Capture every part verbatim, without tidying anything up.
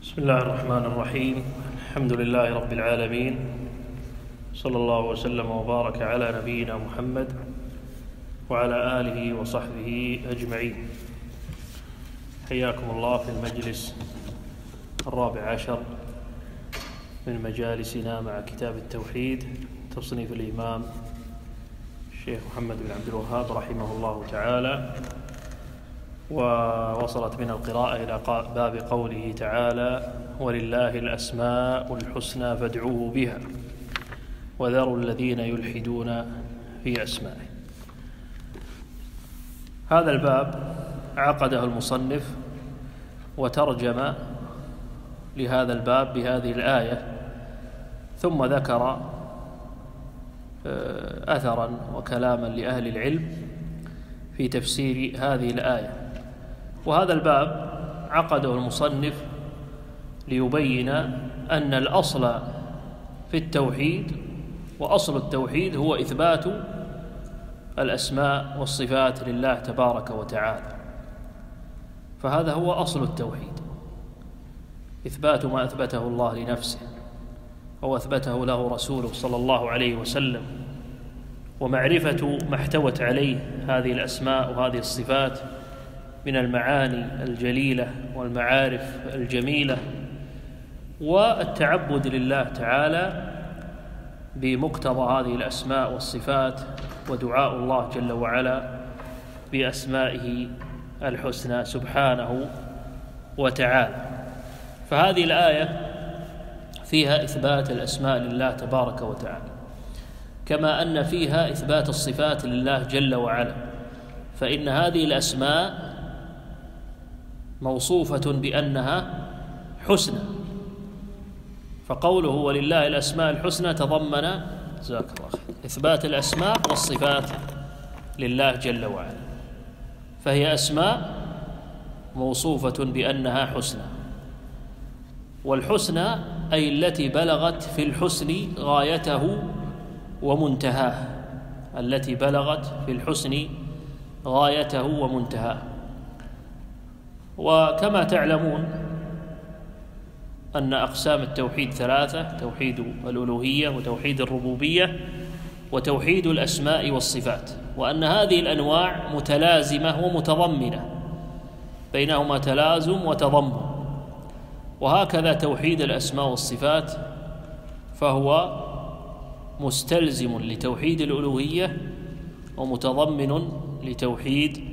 بسم الله الرحمن الرحيم. الحمد لله رب العالمين، صلى الله وسلم وبارك على نبينا محمد وعلى آله وصحبه أجمعين. حياكم الله في المجلس الرابع عشر من مجالسنا مع كتاب التوحيد، تصنيف الإمام الشيخ محمد بن عبد الوهاب رحمه الله تعالى. ووصلت من القراءة إلى باب قوله تعالى: ولله الأسماء الحسنى فادعوه بها وذروا الذين يلحدون في أسمائه. هذا الباب عقده المصنف وترجم لهذا الباب بهذه الآية، ثم ذكر أثرا وكلاما لأهل العلم في تفسير هذه الآية. وهذا الباب عقده المصنف ليبين أن الأصل في التوحيد، وأصل التوحيد هو إثبات الأسماء والصفات لله تبارك وتعالى. فهذا هو أصل التوحيد، إثبات ما أثبته الله لنفسه أو أثبته له رسوله صلى الله عليه وسلم، ومعرفة ما احتوت عليه هذه الأسماء وهذه الصفات من المعاني الجليلة والمعارف الجميلة، والتعبد لله تعالى بمقتضى هذه الأسماء والصفات، ودعاء الله جل وعلا بأسمائه الحسنى سبحانه وتعالى. فهذه الآية فيها إثبات الأسماء لله تبارك وتعالى، كما أن فيها إثبات الصفات لله جل وعلا. فإن هذه الأسماء موصوفة بأنها حسنى، فقوله ولله الأسماء الحسنى تضمن جزاك الله إثبات الأسماء والصفات لله جل وعلا. فهي أسماء موصوفة بأنها حسنى، والحسنى أي التي بلغت في الحسن غايته ومنتهاه، التي بلغت في الحسن غايته ومنتهاه. وكما تعلمون أن أقسام التوحيد ثلاثة: توحيد الألوهية، وتوحيد الربوبية، وتوحيد الأسماء والصفات، وأن هذه الأنواع متلازمة ومتضمنة، بينهما تلازم وتضمن. وهكذا توحيد الأسماء والصفات فهو مستلزم لتوحيد الألوهية ومتضمن لتوحيد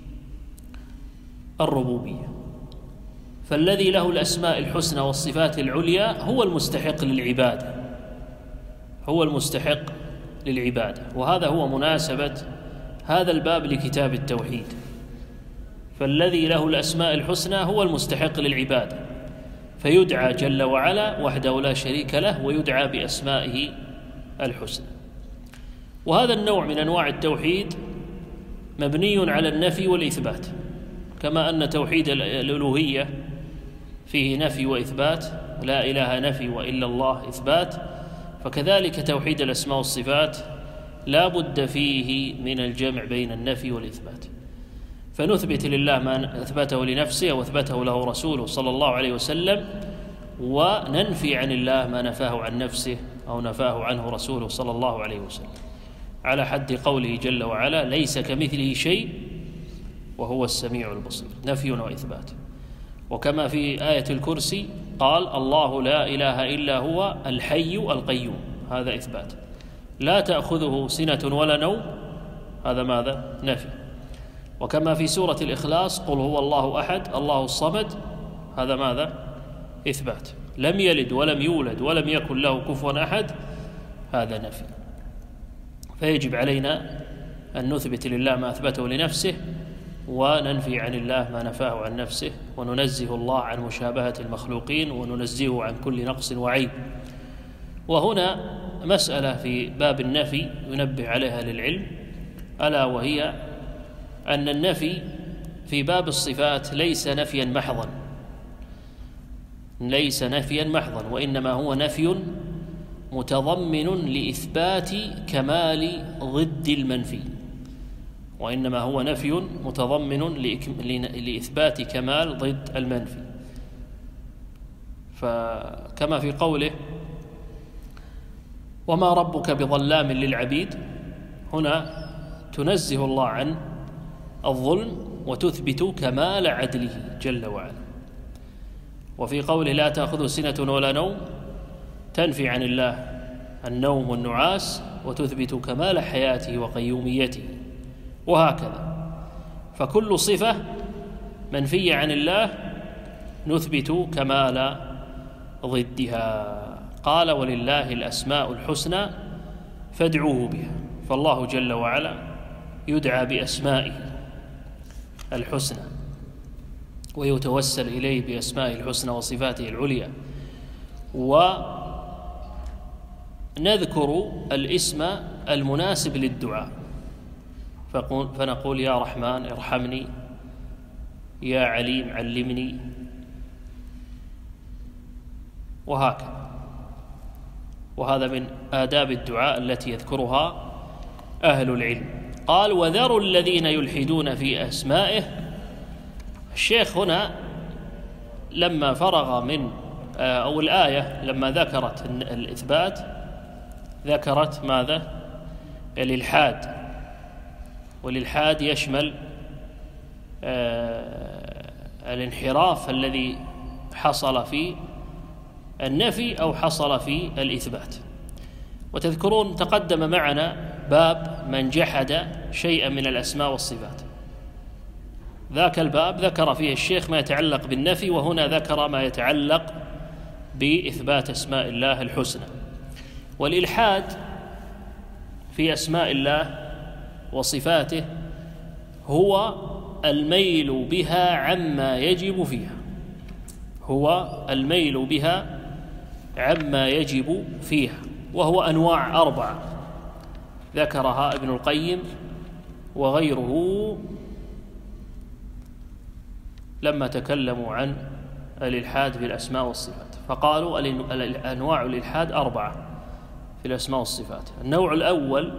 الربوبية. فالذي له الأسماء الحسنى والصفات العليا هو المستحق للعبادة، هو المستحق للعبادة. وهذا هو مناسبة هذا الباب لكتاب التوحيد. فالذي له الأسماء الحسنى هو المستحق للعبادة، فيدعى جل وعلا وحده لا شريك له، ويدعى بأسمائه الحسنى. وهذا النوع من أنواع التوحيد مبني على النفي والإثبات، كما أن توحيد الألوهية فيه نفي وإثبات، لا إله نفي وإلا الله إثبات، فكذلك توحيد الأسماء والصفات لا بد فيه من الجمع بين النفي والإثبات. فنثبت لله ما أثبته لنفسه وأثبته له رسوله صلى الله عليه وسلم، وننفي عن الله ما نفاه عن نفسه أو نفاه عنه رسوله صلى الله عليه وسلم، على حد قوله جل وعلا: ليس كمثله شيء وهو السميع البصير، نفي وإثبات. وكما في آية الكرسي قال: الله لا إله إلا هو الحي القيوم، هذا إثبات. لا تأخذه سنة ولا نوم، هذا ماذا؟ نفي. وكما في سورة الإخلاص: قل هو الله أحد الله الصمد، هذا ماذا؟ إثبات. لم يلد ولم يولد ولم يكن له كفوا أحد، هذا نفي. فيجب علينا أن نثبت لله ما أثبته لنفسه، وننفي عن الله ما نفاه عن نفسه، وننزه الله عن مشابهة المخلوقين، وننزهه عن كل نقص وعيب. وهنا مسألة في باب النفي ينبه عليها للعلم، ألا وهي أن النفي في باب الصفات ليس نفيا محضا، ليس نفيا محضا، وإنما هو نفي متضمن لإثبات كمال ضد المنفي، وإنما هو نفي متضمن لإثبات كمال ضد المنفي. فكما في قوله وما ربك بظلام للعبيد، هنا تنزه الله عن الظلم وتثبت كمال عدله جل وعلا. وفي قوله لا تأخذه سنة ولا نوم تنفي عن الله النوم والنعاس وتثبت كمال حياته وقيوميته، وهكذا. فكل صفة منفية عن الله نثبت كمال ضدها. قال ولله الأسماء الحسنى فادعوه بها، فالله جل وعلا يدعى بأسمائه الحسنى ويتوسل إليه بأسمائه الحسنى وصفاته العليا. ونذكر الاسم المناسب للدعاء، فنقول يا رحمن ارحمني، يا عليم علمني، وهكذا. وهذا من آداب الدعاء التي يذكرها أهل العلم. قال وذروا الذين يلحدون في أسمائه. الشيخ هنا لما فرغ من أو الآية لما ذكرت الإثبات ذكرت ماذا؟ الإلحاد، والإلحاد يشمل الانحراف الذي حصل في النفي أو حصل في الإثبات. وتذكرون تقدم معنا باب من جحد شيئا من الأسماء والصفات، ذاك الباب ذكر فيه الشيخ ما يتعلق بالنفي، وهنا ذكر ما يتعلق بإثبات أسماء الله الحسنى. والإلحاد في أسماء الله وصفاته هو الميل بها عما يجب فيها، هو الميل بها عما يجب فيها، وهو أنواع أربعة ذكرها ابن القيم وغيره لما تكلموا عن الإلحاد في الأسماء والصفات، فقالوا أنواع الإلحاد أربعة في الأسماء والصفات. النوع الأول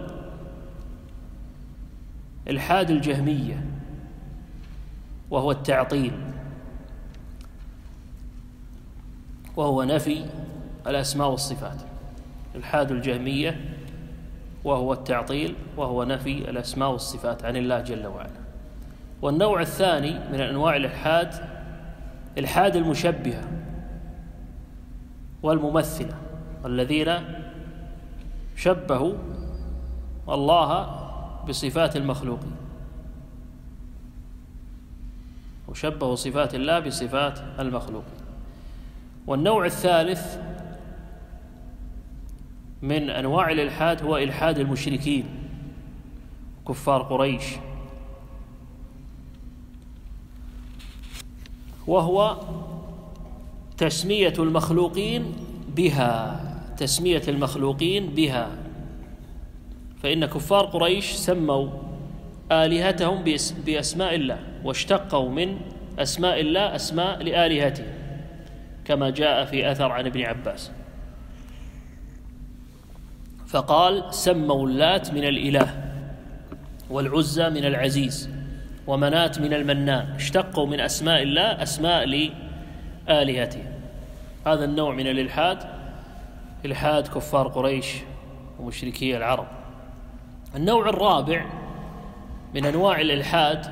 إلحاد الجهمية، وهو التعطيل، وهو نفي الأسماء والصفات. إلحاد الجهمية وهو التعطيل وهو نفي الأسماء والصفات عن الله جل وعلا. والنوع الثاني من أنواع الإلحاد إلحاد المشبهة والممثلة، الذين شبهوا الله بصفات المخلوقين، وشبهوا صفات الله بصفات المخلوقين. والنوع الثالث من أنواع الإلحاد هو إلحاد المشركين كفار قريش، وهو تسمية المخلوقين بها، تسمية المخلوقين بها. فإن كفار قريش سموا آلهتهم بأسماء الله، واشتقوا من أسماء الله أسماء لآلهتهم، كما جاء في أثر عن ابن عباس، فقال سموا اللات من الإله، والعزى من العزيز، ومنات من المنان، اشتقوا من أسماء الله أسماء لآلهتهم. هذا النوع من الإلحاد إلحاد كفار قريش ومشركي العرب. النوع الرابع من أنواع الإلحاد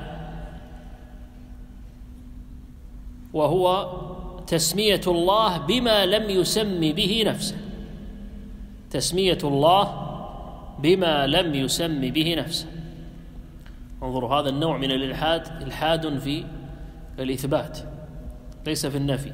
وهو تسمية الله بما لم يسم به نفسه، تسمية الله بما لم يسم به نفسه. انظروا، هذا النوع من الإلحاد إلحاد في الإثبات ليس في النفي.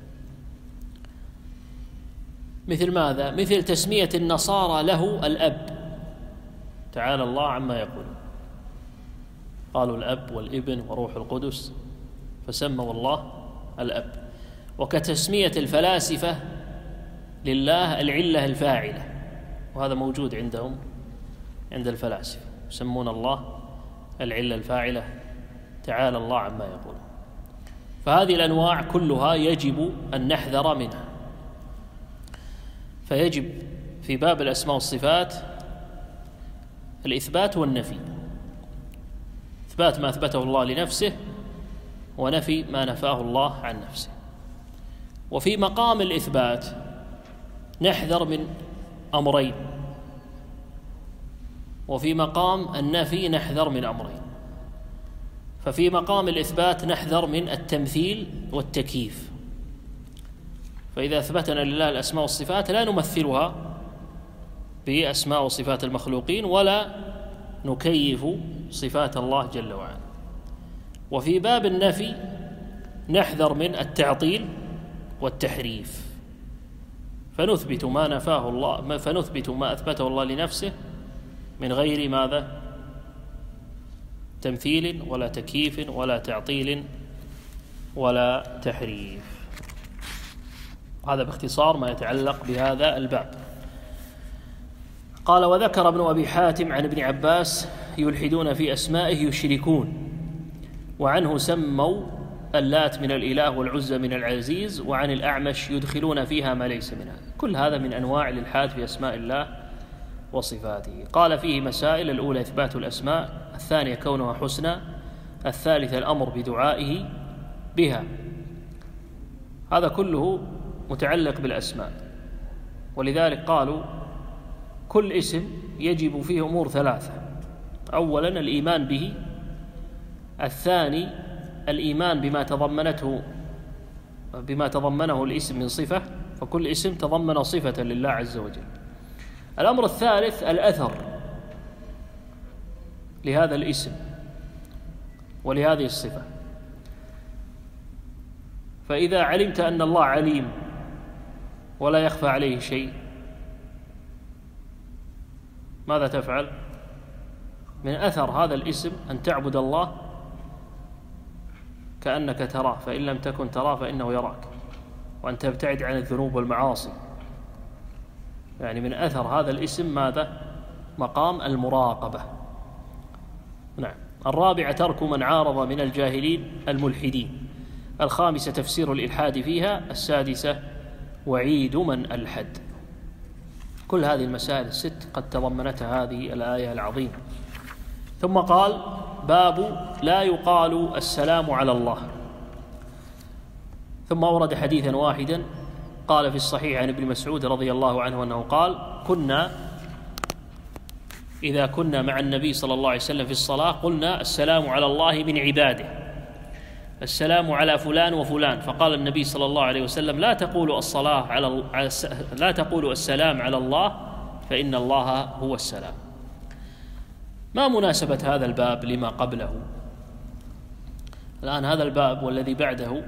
مثل ماذا؟ مثل تسمية النصارى له الأب، تعالى الله عما يقولون، قالوا الأب والابن وروح القدس فسموا الله الأب. وكتسمية الفلاسفة لله العلة الفاعلة، وهذا موجود عندهم عند الفلاسفة، يسمون الله العلة الفاعلة، تعالى الله عما يقولون. فهذه الأنواع كلها يجب أن نحذر منها. فيجب في باب الأسماء والصفات الإثبات والنفي، إثبات ما أثبته الله لنفسه ونفي ما نفاه الله عن نفسه. وفي مقام الإثبات نحذر من أمرين، وفي مقام النفي نحذر من أمرين. ففي مقام الإثبات نحذر من التمثيل والتكييف، فإذا أثبتنا لله الأسماء والصفات لا نمثلها بأسماء وصفات المخلوقين ولا نكيف صفات الله جل وعلا. وفي باب النفي نحذر من التعطيل والتحريف، فنثبت ما نفاه الله فنثبت ما أثبته الله لنفسه من غير ماذا؟ تمثيل ولا تكييف ولا تعطيل ولا تحريف. هذا باختصار ما يتعلق بهذا الباب. قال: وذكر ابن أبي حاتم عن ابن عباس: يلحدون في أسمائه يشركون، وعنه سموا اللات من الإله والعزى من العزيز، وعن الأعمش يدخلون فيها ما ليس منها. كل هذا من أنواع الإلحاد في أسماء الله وصفاته. قال: فيه مسائل: الأولى إثبات الأسماء، الثانية كونها حسنى، الثالثة الأمر بدعائه بها. هذا كله متعلق بالأسماء، ولذلك قالوا كل اسم يجب فيه أمور ثلاثة: أولا الإيمان به، الثاني الإيمان بما تضمنته بما تضمنه الاسم من صفة، فكل اسم تضمن صفة لله عز وجل. الأمر الثالث الأثر لهذا الاسم ولهذه الصفة. فإذا علمت أن الله عليم ولا يخفى عليه شيء، ماذا تفعل؟ من أثر هذا الاسم أن تعبد الله كأنك تراه، فإن لم تكن تراه فإنه يراك، وأن تبتعد عن الذنوب والمعاصي. يعني من أثر هذا الاسم ماذا؟ مقام المراقبة. نعم. الرابعة ترك من عارض من الجاهلين الملحدين. الخامسة تفسير الإلحاد فيها. السادسة وعيد من ألحد. كل هذه المسائل الست قد تضمنتها هذه الآية العظيمة. ثم قال: باب لا يقال السلام على الله. ثم أورد حديثا واحدا قال في الصحيح عن ابن مسعود رضي الله عنه أنه قال: كنا إذا كنا مع النبي صلى الله عليه وسلم في الصلاة قلنا: السلام على الله من عباده، السلام على فلان وفلان. فقال النبي صلى الله عليه وسلم: لا تقولوا الصلاة على لا تقولوا السلام على الله، فإن الله هو السلام. ما مناسبة هذا الباب لما قبله؟ الآن هذا الباب والذي بعده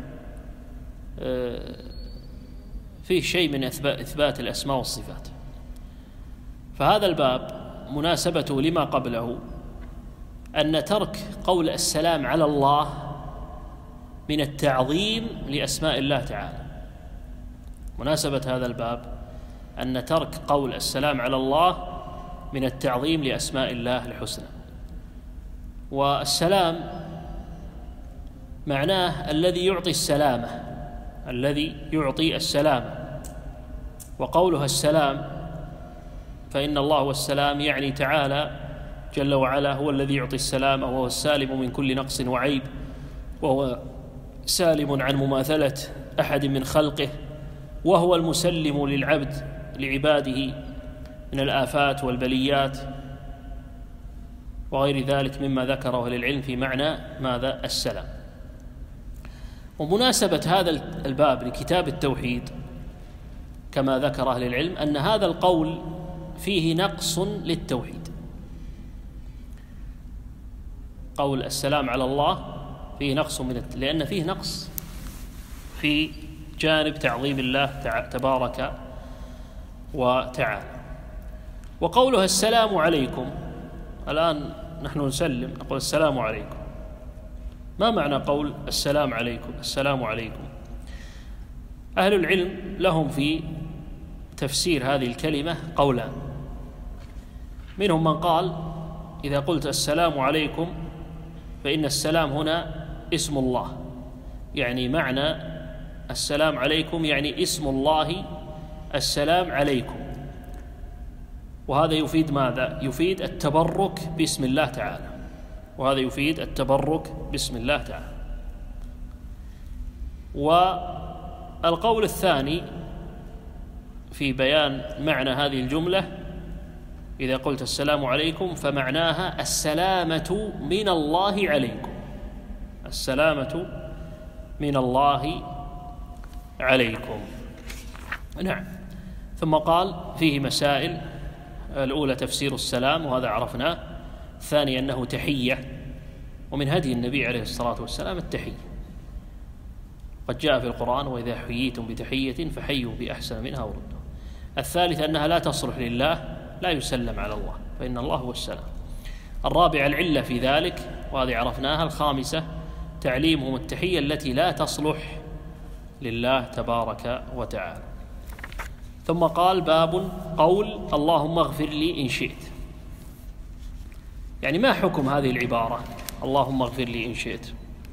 فيه شيء من إثبات الأسماء والصفات، فهذا الباب مناسبته لما قبله أن ترك قول السلام على الله من التعظيم لأسماء الله تعالى. مناسبة هذا الباب أن ترك قول السلام على الله من التعظيم لأسماء الله الحسنى. والسلام معناه الذي يعطي السلامة، الذي يعطي السلامة. وقولها السلام فإن الله هو السلام يعني تعالى جل وعلا هو الذي يعطي السلامة، وهو السالم من كل نقص وعيب، وهو سالم عن مماثلة أحد من خلقه، وهو المسلم للعبد لعباده من الآفات والبليات وغير ذلك مما ذكره أهل العلم في معنى ماذا؟ السلام. ومناسبة هذا الباب لكتاب التوحيد كما ذكر أهل العلم أن هذا القول فيه نقص للتوحيد. قول السلام على الله فيه نقص من الت... لأن فيه نقص في جانب تعظيم الله تبارك وتعالى. وقولها السلام عليكم، الآن نحن نسلم نقول السلام عليكم، ما معنى قول السلام عليكم؟ السلام عليكم أهل العلم لهم في تفسير هذه الكلمة قولان. منهم من قال إذا قلت السلام عليكم فإن السلام هنا اسم الله، يعني معنى السلام عليكم يعني اسم الله السلام عليكم، وهذا يفيد ماذا؟ يفيد التبرك باسم الله تعالى، وهذا يفيد التبرك باسم الله تعالى. القول الثاني في بيان معنى هذه الجملة: إذا قلت السلام عليكم فمعناها السلامة من الله عليكم، السلامة من الله عليكم. نعم. ثم قال: فيه مسائل. الأولى تفسير السلام، وهذا عرفناه. الثاني أنه تحية، ومن هدي النبي عليه الصلاة والسلام التحية، قد جاء في القرآن: وإذا حييتم بتحية فحيوا بأحسن منها وردوا. الثالث أنها لا تصلح لله، لا يسلم على الله، فإن الله هو السلام. الرابع العلة في ذلك، وهذه عرفناها. الخامسة تعليمهم التحية التي لا تصلح لله تبارك وتعالى. ثم قال: باب قول اللهم اغفر لي إن شئت. يعني ما حكم هذه العبارة اللهم اغفر لي إن شئت؟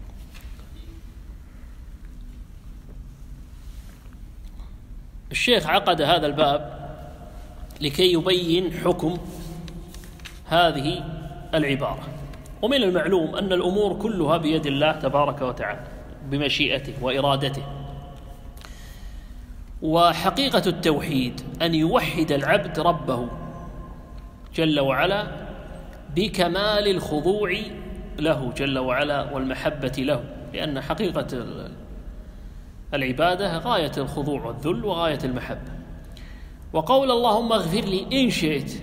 الشيخ عقد هذا الباب لكي يبين حكم هذه العبارة. ومن المعلوم أن الأمور كلها بيد الله تبارك وتعالى بمشيئته وإرادته. وحقيقة التوحيد أن يوحد العبد ربه جل وعلا بكمال الخضوع له جل وعلا والمحبة له، لأن حقيقة العبادة غاية الخضوع والذل وغاية المحبة. وقول اللهم اغفر لي إن شئت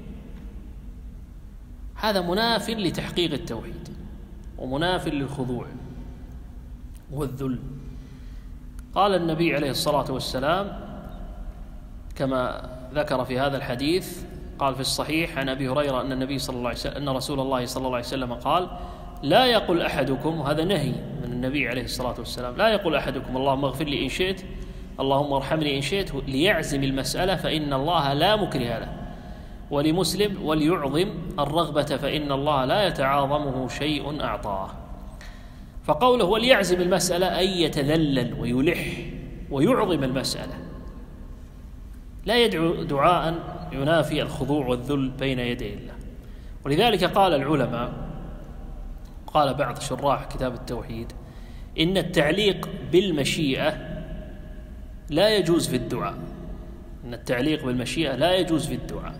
هذا مناف لتحقيق التوحيد ومناف للخضوع والذل. قال النبي عليه الصلاة والسلام كما ذكر في هذا الحديث، قال في الصحيح عن أبي هريرة أن النبي صلى الله عليه وسلم أن رسول الله صلى الله عليه وسلم قال: لا يقول أحدكم، وهذا نهي من النبي عليه الصلاة والسلام، لا يقول أحدكم اللهم اغفر لي إن شئت، اللهم ارحمني إن شئت، ليعزم المسألة فإن الله لا مكره له. ولمسلم: وليعظم الرغبة فإن الله لا يتعاظمه شيء أعطاه. فقوله وليعزم المسألة أي يتذلل ويلح ويعظم المسألة، لا يدعو دعاء ينافي الخضوع والذل بين يدي الله. ولذلك قال العلماء، قال بعض شراح كتاب التوحيد: إن التعليق بالمشيئة لا يجوز في الدعاء، إن التعليق بالمشيئة لا يجوز في الدعاء.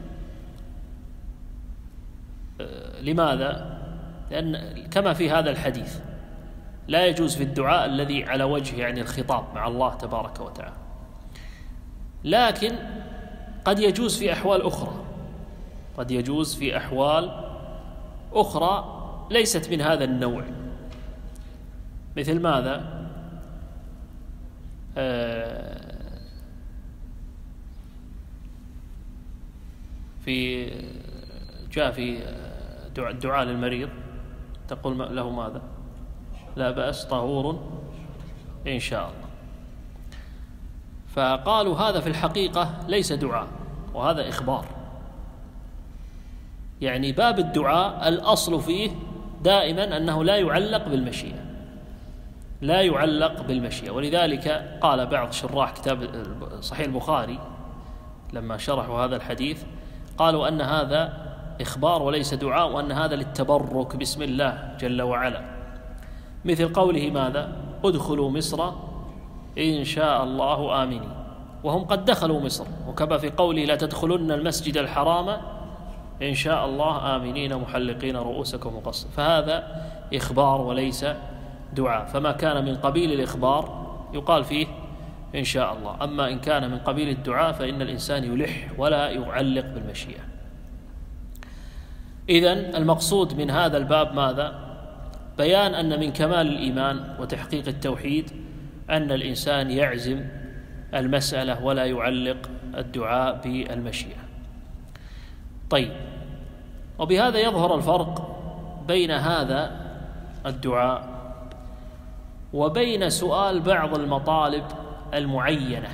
لماذا؟ لأن كما في هذا الحديث لا يجوز في الدعاء الذي على وجه يعني الخطاب مع الله تبارك وتعالى، لكن قد يجوز في أحوال أخرى، قد يجوز في أحوال أخرى ليست من هذا النوع. مثل ماذا؟ آه في جاء في دعاء للمريض تقول له ماذا؟ لا بأس طهور إن شاء الله. فقالوا هذا في الحقيقة ليس دعاء، وهذا إخبار. يعني باب الدعاء الأصل فيه دائما أنه لا يعلق بالمشيئة، لا يعلق بالمشيئة. ولذلك قال بعض شراح كتاب صحيح البخاري لما شرحوا هذا الحديث، قالوا أن هذا إخبار وليس دعاء، وأن هذا للتبرك باسم الله جل وعلا، مثل قوله ماذا؟ ادخلوا مصر إن شاء الله آمنين، وهم قد دخلوا مصر. وكما في قوله لا تدخلن المسجد الحرام إن شاء الله آمنين محلقين رؤوسكم وقصر، فهذا إخبار وليس دعاء. فما كان من قبيل الإخبار يقال فيه إن شاء الله، أما إن كان من قبيل الدعاء فإن الإنسان يلح ولا يعلق بالمشيئة. إذن المقصود من هذا الباب ماذا؟ بيان أن من كمال الإيمان وتحقيق التوحيد أن الإنسان يعزم المسألة ولا يعلق الدعاء بالمشيئة. طيب، وبهذا يظهر الفرق بين هذا الدعاء وبين سؤال بعض المطالب المعينة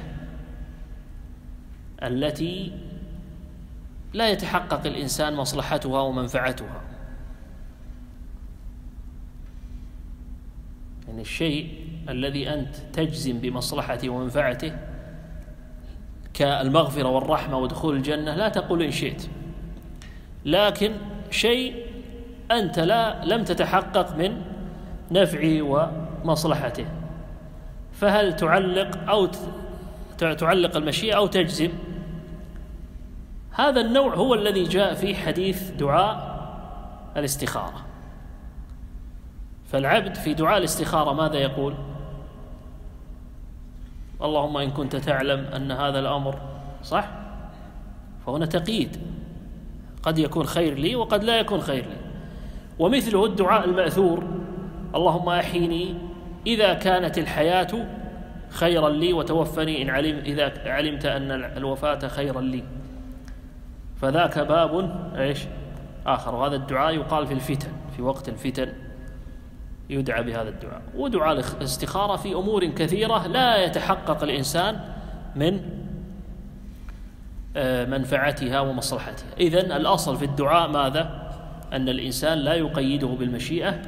التي لا يتحقق الإنسان مصلحتها ومنفعتها. يعني الشيء الذي أنت تجزم بمصلحته ومنفعته كالمغفرة والرحمة ودخول الجنة لا تقول إن شئت، لكن شيء أنت لا لم تتحقق من نفعه ومصلحته، فهل تعلق أو تعلق المشيئة أو تجزم؟ هذا النوع هو الذي جاء في حديث دعاء الاستخارة. فالعبد في دعاء الاستخارة ماذا يقول؟ اللهم إن كنت تعلم أن هذا الأمر صح، فهنا تقييد، قد يكون خير لي وقد لا يكون خير لي. ومثله الدعاء المأثور اللهم أحيني إذا كانت الحياة خيرا لي وتوفني إن علم إذا علمت أن الوفاة خيرا لي، فذاك باب إيش آخر. وهذا الدعاء يقال في الفتن، في وقت الفتن يدعى بهذا الدعاء. ودعاء الاستخارة في أمور كثيرة لا يتحقق الإنسان من منفعتها ومصلحتها. إذن الأصل في الدعاء ماذا؟ أن الإنسان لا يقيده بالمشيئة،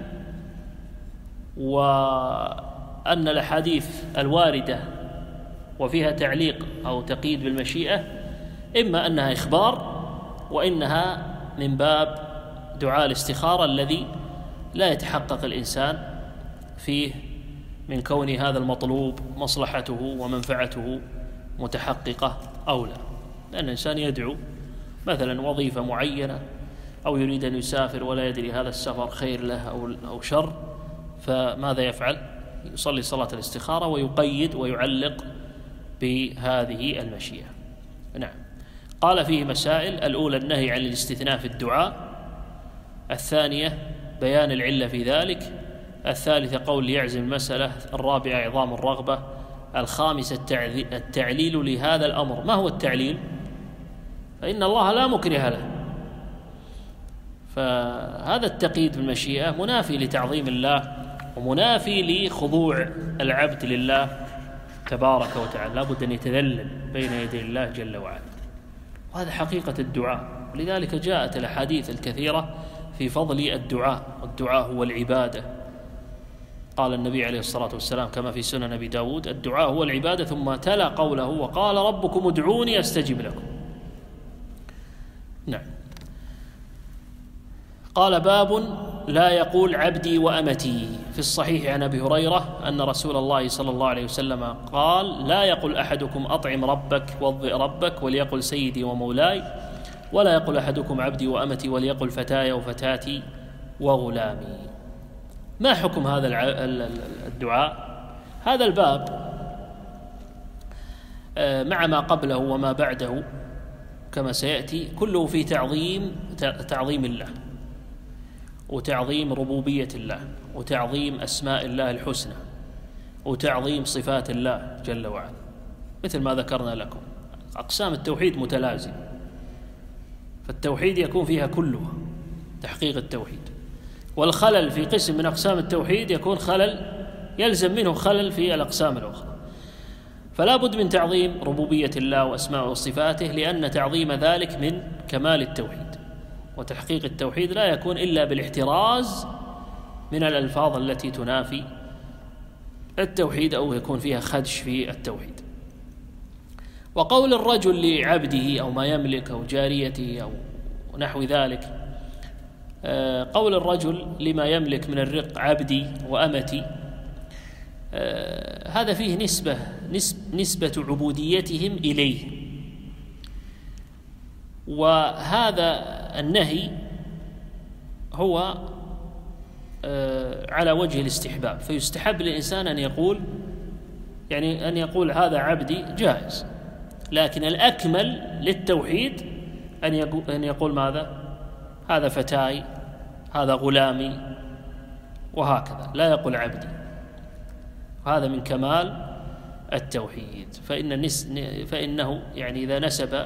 وأن الأحاديث الواردة وفيها تعليق أو تقييد بالمشيئة إما أنها إخبار وإنها من باب دعاء الاستخارة الذي لا يتحقق الإنسان فيه من كون هذا المطلوب مصلحته ومنفعته متحققة أو لا. لأن الإنسان يدعو مثلا وظيفة معينة أو يريد أن يسافر ولا يدري هذا السفر خير له أو شر، فماذا يفعل؟ يصلي صلاة الاستخارة ويقيد ويعلق بهذه المشيئة. نعم. قال فيه مسائل: الأولى النهي عن الاستثناء في الدعاء، الثانية بيان العلة في ذلك، الثالثة قول يعزم المسألة، الرابعة عظام الرغبة، الخامسة التعليل لهذا الأمر. ما هو التعليل؟ فإن الله لا مكره له، فهذا التقييد بالمشيئة منافي لتعظيم الله ومنافي لخضوع العبد لله تبارك وتعالى، لا بد أن يتذلل بين يدي الله جل وعلا، وهذا حقيقة الدعاء. ولذلك جاءت الأحاديث الكثيرة في فضل الدعاء، والدعاء هو العبادة. قال النبي عليه الصلاة والسلام كما في سنن أبي داود: الدعاء هو العبادة، ثم تلا قوله: وقال ربكم ادعوني أستجب لكم. نعم. قال: باب لا يقول عبدي وأمتي. في الصحيح عن أبي هريرة أن رسول الله صلى الله عليه وسلم قال: لا يقل أحدكم أطعم ربك وضئ ربك، وليقل سيدي ومولاي، ولا يقل أحدكم عبدي وأمتي، وليقل فتاي وفتاتي وغلامي. ما حكم هذا الدعاء؟ هذا الباب مع ما قبله وما بعده كما سيأتي كله في تعظيم تعظيم الله وتعظيم ربوبية الله وتعظيم أسماء الله الحسنى وتعظيم صفات الله جل وعلا، مثل ما ذكرنا لكم. أقسام التوحيد متلازمة، فالتوحيد يكون فيها كلها تحقيق التوحيد، والخلل في قسم من أقسام التوحيد يكون خلل يلزم منه خلل في الأقسام الأخرى. فلا بد من تعظيم ربوبية الله وأسماء وصفاته، لأن تعظيم ذلك من كمال التوحيد، وتحقيق التوحيد لا يكون إلا بالاحتراز من الألفاظ التي تنافي التوحيد أو يكون فيها خدش في التوحيد. وقول الرجل لعبده أو ما يملك أو جاريته أو نحو ذلك، قول الرجل لما يملك من الرق عبدي وأمتي، هذا فيه نسبة نسبة عبوديتهم إليه، وهذا النهي هو على وجه الاستحباب، فيستحب للإنسان أن يقول يعني أن يقول هذا عبدي جائز، لكن الأكمل للتوحيد أن يقول أن يقول ماذا؟ هذا فتاي، هذا غلامي، وهكذا، لا يقول عبدي. هذا من كمال التوحيد. فإن نس فإنه يعني إذا نسب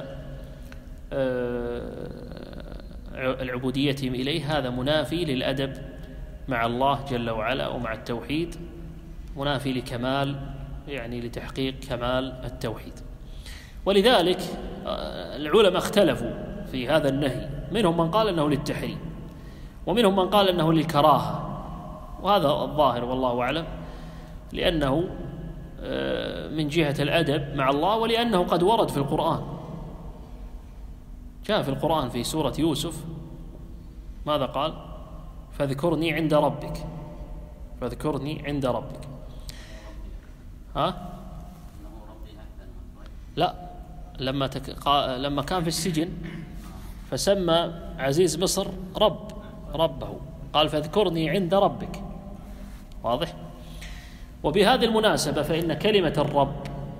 العبوديتهم إليه هذا منافي للأدب مع الله جل وعلا ومع التوحيد، منافي لكمال يعني لتحقيق كمال التوحيد. ولذلك العلماء اختلفوا في هذا النهي، منهم من قال أنه للتحريم، ومنهم من قال أنه للكراهة، وهذا الظاهر والله أعلم، لأنه من جهة الأدب مع الله، ولأنه قد ورد في القرآن. جاء في القرآن في سورة يوسف ماذا قال؟ فاذكرني عند ربك، فاذكرني عند ربك. ها؟ لا، لما تك... قا... لما كان في السجن فسمى عزيز مصر رب ربه، قال فاذكرني عند ربك. واضح؟ وبهذه المناسبة فإن كلمة الرب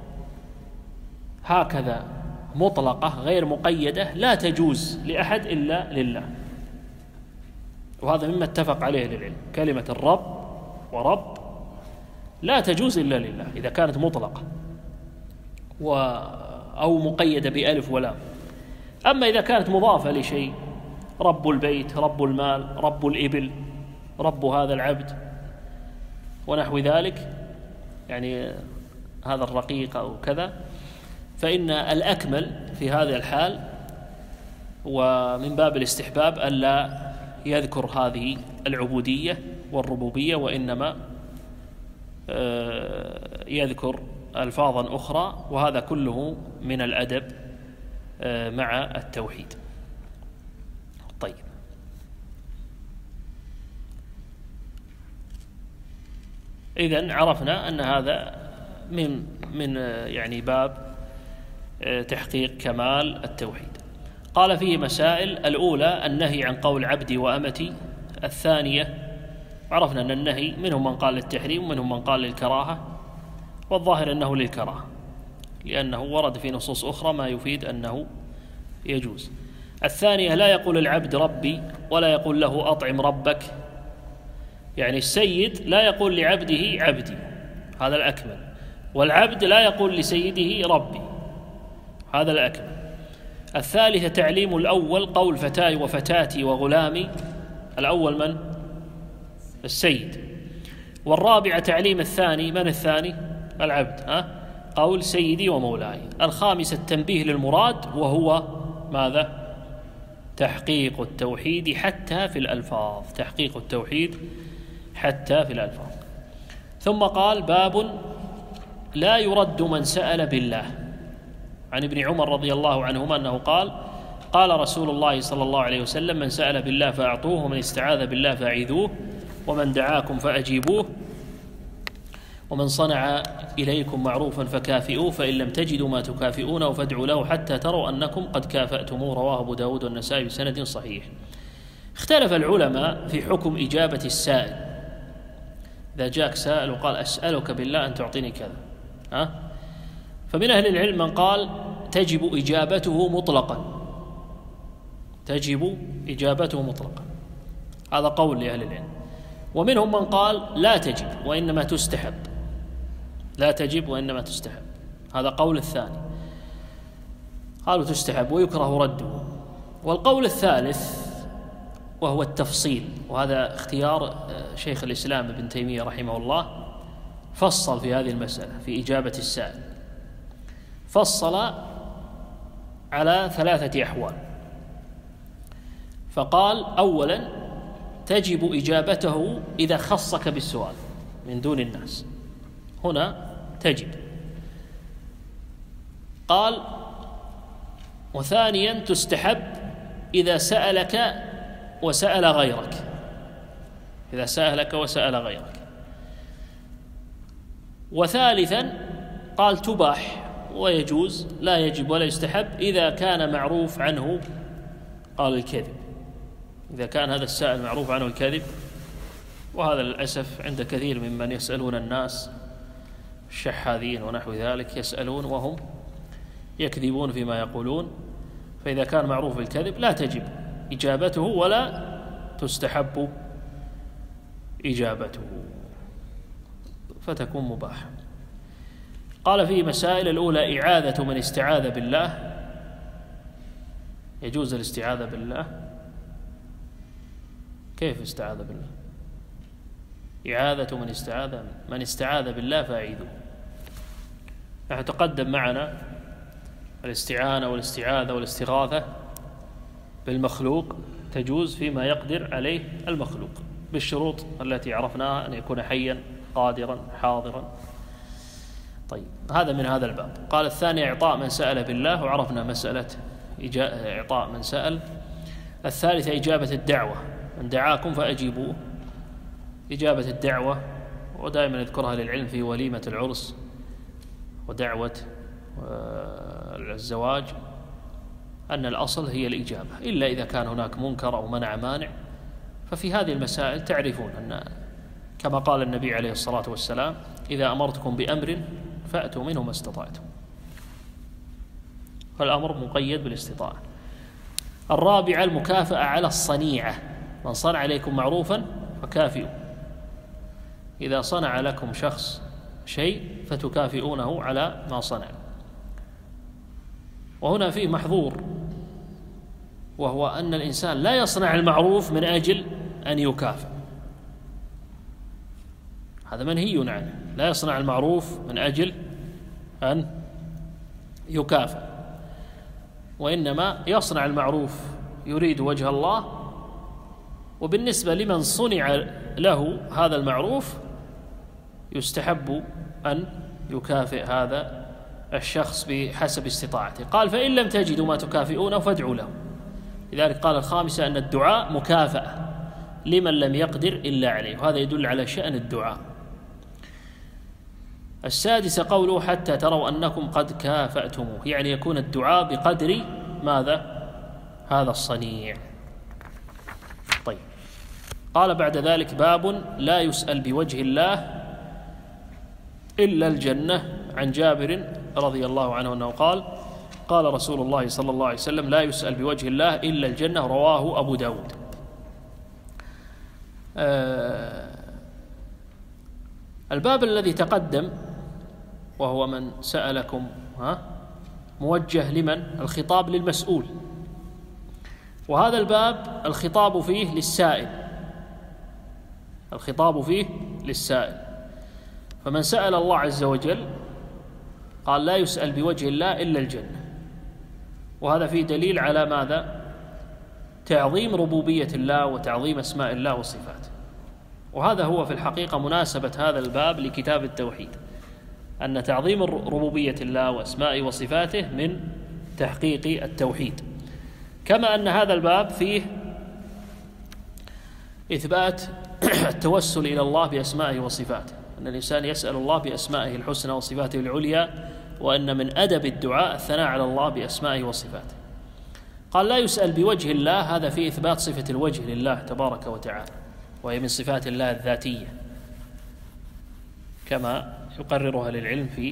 هكذا مطلقة غير مقيدة لا تجوز لأحد إلا لله، وهذا مما اتفق عليه للعلم. كلمة الرب ورب لا تجوز إلا لله إذا كانت مطلقة و أو مقيدة بألف ولام. أما إذا كانت مضافة لشيء، رب البيت، رب المال، رب الإبل، رب هذا العبد ونحو ذلك، يعني هذا الرقيق أو كذا، فإن الأكمل في هذا الحال ومن باب الاستحباب ألا يذكر هذه العبودية والربوبية، وإنما يذكر ألفاظا أخرى، وهذا كله من الأدب مع التوحيد. طيب، إذن عرفنا أن هذا من من يعني باب تحقيق كمال التوحيد. قال فيه مسائل: الأولى النهي عن قول عبدي وأمتي. الثانية، عرفنا أن النهي منهم من قال للتحريم ومنهم من قال للكراهة، والظاهر أنه للكراهة لأنه ورد في نصوص أخرى ما يفيد أنه يجوز. الثانية، لا يقول العبد ربي ولا يقول له أطعم ربك، يعني السيد لا يقول لعبده عبدي، هذا الأكمل، والعبد لا يقول لسيده ربي، هذا الأكمل. الثالثة تعليم الأول قول فتاي وفتاتي وغلامي، الأول من؟ السيد. والرابعة تعليم الثاني، من الثاني؟ العبد، ها؟ قول سيدي ومولاي. الخامسة التنبيه للمراد، وهو ماذا؟ تحقيق التوحيد حتى في الألفاظ، تحقيق التوحيد حتى في الألفاظ. ثم قال: باب لا يرد من سأل بالله. عن ابن عمر رضي الله عنهما أنه قال: قال رسول الله صلى الله عليه وسلم: من سأل بالله فأعطوه، ومن استعاذ بالله فأعيذوه، ومن دعاكم فأجيبوه، ومن صنع إليكم معروفا فكافئوه، فإن لم تجدوا ما تكافئونه فادعوا له حتى تروا أنكم قد كافأتموه. رواه أبو داود والنسائي بسند صحيح. اختلف العلماء في حكم إجابة السائل. إذا جاءك سائل وقال: أسألك بالله أن تعطيني كذا، ها؟ فمن أهل العلم من قال تجب إجابته مطلقا، تجب إجابته مطلقا، هذا قول لأهل العلم. ومنهم من قال لا تجب وإنما تستحب، لا تجب وإنما تستحب، هذا قول الثاني، قالوا تستحب ويكره رده. والقول الثالث وهو التفصيل، وهذا اختيار شيخ الإسلام ابن تيمية رحمه الله، فصل في هذه المسألة في إجابة السائل، فصل على ثلاثة أحوال. فقال: أولا تجب إجابته إذا خصك بالسؤال من دون الناس، هنا تجب. قال: وثانيا تستحب إذا سألك وسأل غيرك، إذا سألك وسأل غيرك. وثالثا قال تباح ويجوز، لا يجب ولا يستحب إذا كان معروف عنه قال الكذب، إذا كان هذا السائل معروف عنه الكذب. وهذا للأسف عند كثير ممن يسألون الناس الشحاذين ونحو ذلك، يسألون وهم يكذبون فيما يقولون. فإذا كان معروف بالكذب لا تجب إجابته ولا تستحب إجابته، فتكون مباحة. قال فيه مسائل: الأولى إعاذة من استعاذ بالله، يجوز الاستعاذة بالله. كيف استعاذ بالله؟ إعاذة من استعاذ من استعاذ بالله فأعيذوه. نحن تقدم معنا الاستعانة والاستعاذة والاستغاثة بالمخلوق تجوز فيما يقدر عليه المخلوق بالشروط التي عرفناها، أن يكون حيا قادرا حاضرا. طيب، هذا من هذا الباب. قال الثاني إعطاء من سأل بالله، وعرفنا مسألة إعطاء من سأل. الثالثة إجابة الدعوة، من دعاكم فأجيبوه، إجابة الدعوة، ودائما يذكرها للعلم في وليمة العرس ودعوة الزواج أن الأصل هي الإجابة، إلا إذا كان هناك منكر أو منع مانع. ففي هذه المسائل تعرفون أن كما قال النبي عليه الصلاة والسلام: إذا أمرتكم بأمر فأتوا منه ما استطعتم، فالأمر مقيد بالاستطاعة. الرابعة المكافأة على الصنيعة، من صنع عليكم معروفا فكافئوا، إذا صنع لكم شخص شيء فتكافئونه على ما صنع. وهنا فيه محظور، وهو أن الإنسان لا يصنع المعروف من أجل أن يكافئ، هذا منهي عنه، لا يصنع المعروف من أجل أن يكافئ، وإنما يصنع المعروف يريد وجه الله. وبالنسبة لمن صنع له هذا المعروف يستحب أن يكافئ هذا الشخص بحسب استطاعته. قال: فإن لم تجدوا ما تكافئونه فادعوا له. لذلك قال الخامسة أن الدعاء مكافأة لمن لم يقدر إلا عليه، وهذا يدل على شأن الدعاء. السادسة قوله: حتى تروا أنكم قد كافأتموه، يعني يكون الدعاء بقدر ماذا؟ هذا الصنيع. طيب، قال بعد ذلك: باب لا يسأل بوجه الله إلا الجنة. عن جابر رضي الله عنه أنه قال: قال رسول الله صلى الله عليه وسلم: لا يسأل بوجه الله إلا الجنة. رواه أبو داود. آه الباب الذي تقدم وهو من سألكم، ها موجه لمن؟ الخطاب للمسؤول، وهذا الباب الخطاب فيه للسائل، الخطاب فيه للسائل. فمن سأل الله عز وجل قال: لا يسأل بوجه الله إلا الجنة، وهذا فيه دليل على ماذا؟ تعظيم ربوبية الله وتعظيم أسماء الله وصفاته. وهذا هو في الحقيقة مناسبة هذا الباب لكتاب التوحيد، أن تعظيم ربوبية الله وأسمائه وصفاته من تحقيق التوحيد. كما أن هذا الباب فيه إثبات التوسل إلى الله بأسمائه وصفاته، أن الإنسان يسأل الله بأسمائه الحسنى وصفاته العليا، وأن من أدب الدعاء الثناء على الله بأسمائه وصفاته. قال: لا يسأل بوجه الله، هذا فيه إثبات صفة الوجه لله تبارك وتعالى، وهي من صفات الله الذاتية كما يقررها للعلم في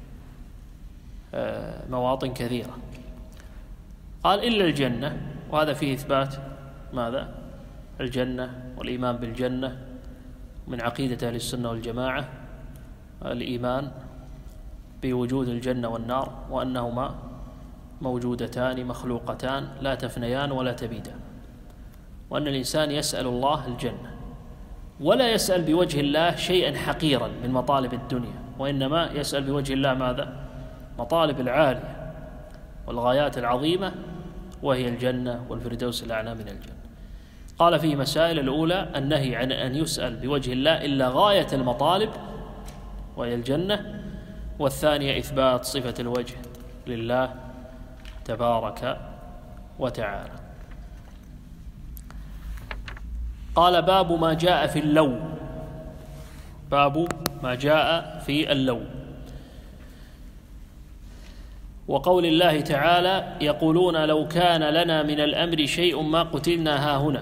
مواطن كثيرة. قال: إلا الجنة، وهذا فيه إثبات ماذا؟ الجنة والإيمان بالجنة. من عقيدة أهل السنة والجماعة الإيمان بوجود الجنة والنار، وأنهما موجودتان مخلوقتان لا تفنيان ولا تبيدان، وأن الإنسان يسأل الله الجنة، ولا يسأل بوجه الله شيئا حقيرا من مطالب الدنيا، وإنما يسأل بوجه الله ماذا؟ مطالب العالية والغايات العظيمة، وهي الجنة والفردوس الأعلى من الجنة. قال فيه مسائل: الأولى النهي عن أن يسأل بوجه الله إلا غاية المطالب وهي الجنة، والثانية إثبات صفة الوجه لله تبارك وتعالى. قال: باب ما جاء في اللو، باب ما جاء في اللو. وقول الله تعالى: يقولون لو كان لنا من الأمر شيء ما قتلنا هاهنا.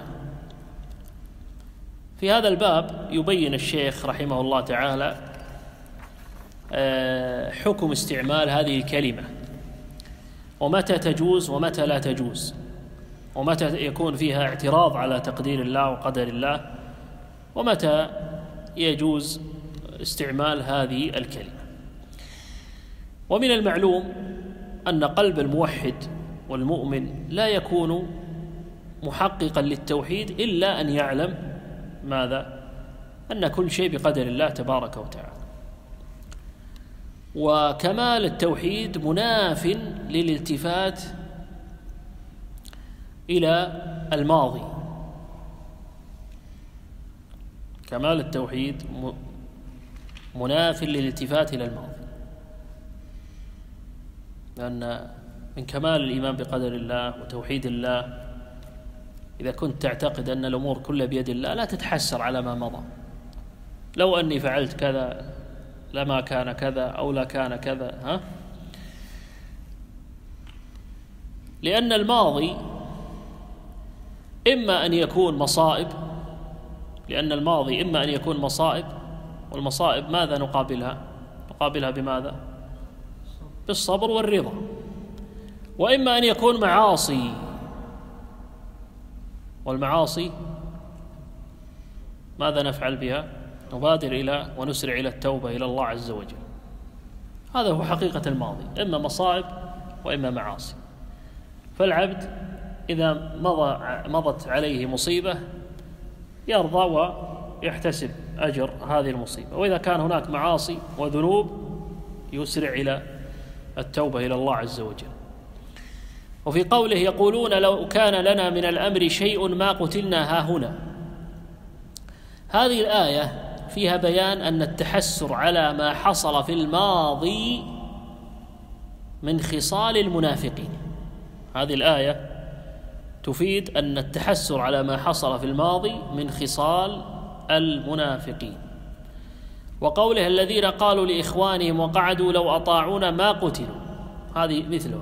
في هذا الباب يبين الشيخ رحمه الله تعالى حكم استعمال هذه الكلمة، ومتى تجوز ومتى لا تجوز، ومتى يكون فيها اعتراض على تقدير الله وقدر الله، ومتى يجوز استعمال هذه الكلمة. ومن المعلوم أن قلب الموحد والمؤمن لا يكون محققا للتوحيد إلا أن يعلم ماذا؟ أن كل شيء بقدر الله تبارك وتعالى. وكمال التوحيد مناف للالتفات إلى الماضي، كمال التوحيد مناف للالتفات إلى الماضي، لأن من كمال الإيمان بقدر الله وتوحيد الله إذا كنت تعتقد أن الأمور كلها بيد الله لا تتحسر على ما مضى. لو أني فعلت كذا لما كان كذا أو لا كان كذا، ها؟ لأن الماضي إما أن يكون مصائب، لأن الماضي إما أن يكون مصائب، والمصائب ماذا نقابلها؟ نقابلها بماذا؟ بالصبر والرضا. وإما أن يكون معاصي، والمعاصي ماذا نفعل بها؟ نبادر إلى ونسرع إلى التوبة إلى الله عز وجل. هذا هو حقيقة الماضي، إما مصائب وإما معاصي. فالعبد إذا مضى مضت عليه مصيبة يرضى ويحتسب أجر هذه المصيبة، وإذا كان هناك معاصي وذنوب يسرع إلى التوبة إلى الله عز وجل. وفي قوله يقولون لو كان لنا من الأمر شيء ما قتلنا هاهنا، هذه الآية فيها بيان أن التحسر على ما حصل في الماضي من خصال المنافقين. هذه الآية تفيد أن التحسر على ما حصل في الماضي من خصال المنافقين. وقوله الذين قالوا لإخوانهم وقعدوا لو أطاعونا ما قتلوا، هذه مثلها.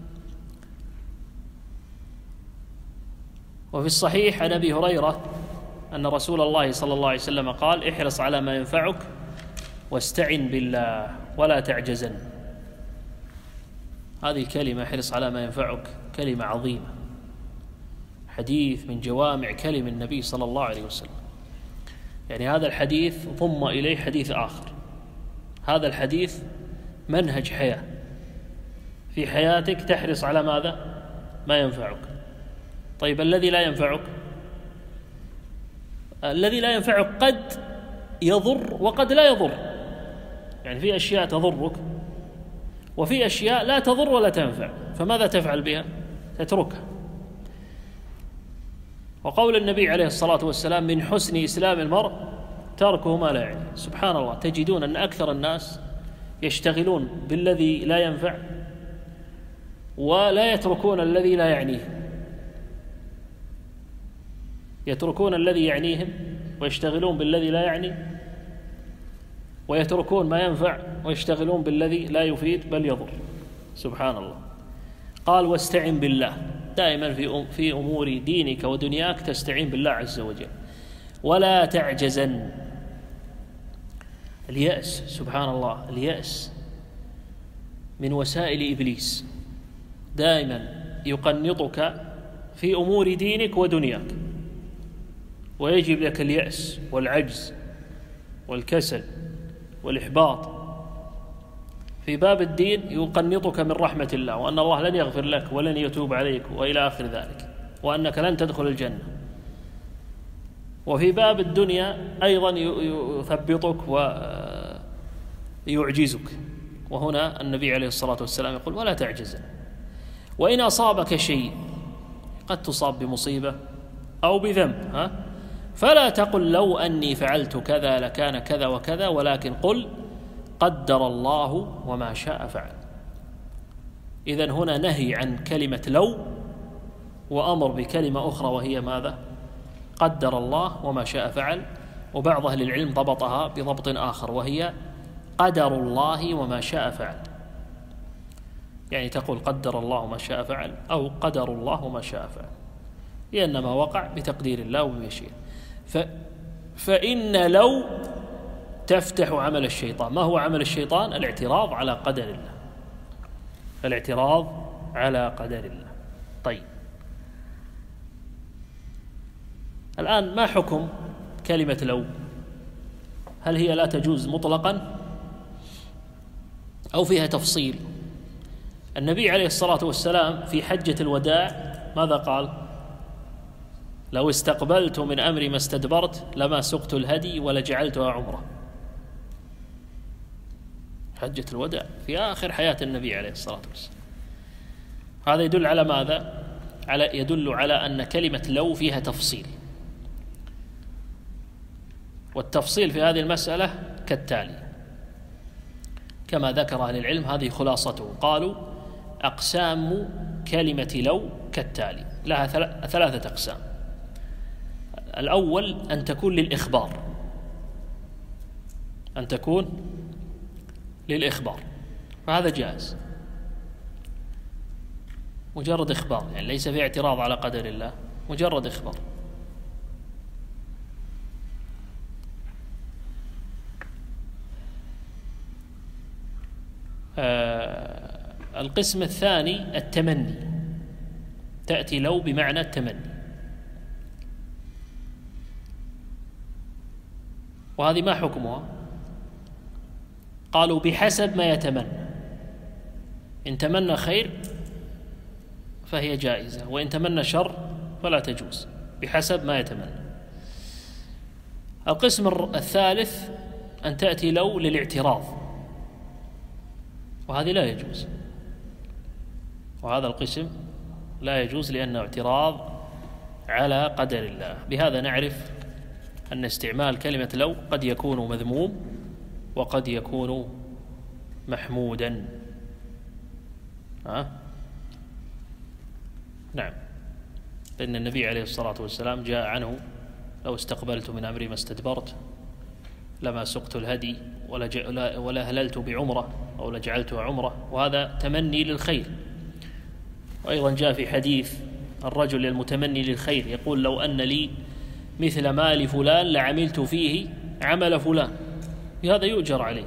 وفي الصحيح عن أبي هريرة أن رسول الله صلى الله عليه وسلم قال احرص على ما ينفعك واستعن بالله ولا تعجزن. هذه كلمة احرص على ما ينفعك كلمة عظيمة، حديث من جوامع كلم النبي صلى الله عليه وسلم. يعني هذا الحديث ضم إليه حديث آخر، هذا الحديث منهج حياة في حياتك، تحرص على ماذا؟ ما ينفعك. طيب الذي لا ينفعك، الذي لا ينفعك قد يضر وقد لا يضر، يعني في أشياء تضرك وفي أشياء لا تضر ولا تنفع، فماذا تفعل بها؟ تتركها. وقول النبي عليه الصلاة والسلام من حسن إسلام المرء تركه ما لا يعني. سبحان الله، تجدون أن أكثر الناس يشتغلون بالذي لا ينفع ولا يتركون الذي لا يعنيه، يتركون الذي يعنيهم ويشتغلون بالذي لا يعني، ويتركون ما ينفع ويشتغلون بالذي لا يفيد بل يضر. سبحان الله. قال واستعن بالله، دائما في في أمور دينك ودنياك تستعين بالله عز وجل، ولا تعجزن. اليأس، سبحان الله، اليأس من وسائل إبليس، دائما يقنطك في أمور دينك ودنياك، ويجب لك اليأس والعجز والكسل والإحباط. في باب الدين يقنطك من رحمة الله، وأن الله لن يغفر لك ولن يتوب عليك وإلى آخر ذلك، وأنك لن تدخل الجنة. وفي باب الدنيا أيضا يثبطك ويعجزك، وهنا النبي عليه الصلاة والسلام يقول ولا تعجزن. وإن أصابك شيء، قد تصاب بمصيبة أو بذنب، ها؟ فلا تقل لو أني فعلت كذا لكان كذا وكذا، ولكن قل قدر الله وما شاء فعل. إذن هنا نهي عن كلمة لو، وأمر بكلمة أخرى وهي ماذا؟ قدر الله وما شاء فعل. وبعض أهل العلم ضبطها بضبط آخر وهي قدر الله وما شاء فعل، يعني تقول قدر الله وما شاء فعل أو قدر الله وما شاء فعل، لأن ما وقع بتقدير الله ومشيئته. ف... فإن لو تفتح عمل الشيطان. ما هو عمل الشيطان؟ الاعتراض على قدر الله، الاعتراض على قدر الله. طيب، الآن ما حكم كلمة لو؟ هل هي لا تجوز مطلقا أو فيها تفصيل؟ النبي عليه الصلاة والسلام في حجة الوداع ماذا قال؟ لو استقبلت من أمري ما استدبرت لما سقت الهدي ولجعلتها عمرة. حجة الوداع في آخر حياة النبي عليه الصلاة والسلام. هذا يدل على ماذا؟ على يدل على أن كلمة لو فيها تفصيل، والتفصيل في هذه المسألة كالتالي كما ذكر أهل العلم، هذه خلاصته. قالوا أقسام كلمة لو كالتالي، لها ثلاثة أقسام. الأول أن تكون للإخبار، أن تكون للإخبار، فهذا جائز، مجرد إخبار، يعني ليس في اعتراض على قدر الله، مجرد إخبار. آه القسم الثاني التمني، تأتي لو بمعنى التمني، وهذه ما حكمها؟ قالوا بحسب ما يتمنى، إن تمنى خير فهي جائزة، وإن تمنى شر فلا تجوز، بحسب ما يتمنى. القسم الثالث أن تأتي لو للاعتراض، وهذه لا يجوز، وهذا القسم لا يجوز لأنه اعتراض على قدر الله. بهذا نعرف أن استعمال كلمة لو قد يكون مذموم وقد يكون محمودا. أه؟ نعم، لأن النبي عليه الصلاة والسلام جاء عنه: لو استقبلت من أمري ما استدبرت، لما سقت الهدي ولا, ولا هللت بعمرة أو لجعلتها عمرة، وهذا تمني للخير. وأيضا جاء في حديث الرجل المتمني للخير يقول: لو أن لي مثل مال فلان لعملت فيه عمل فلان، بهذا يؤجر عليه.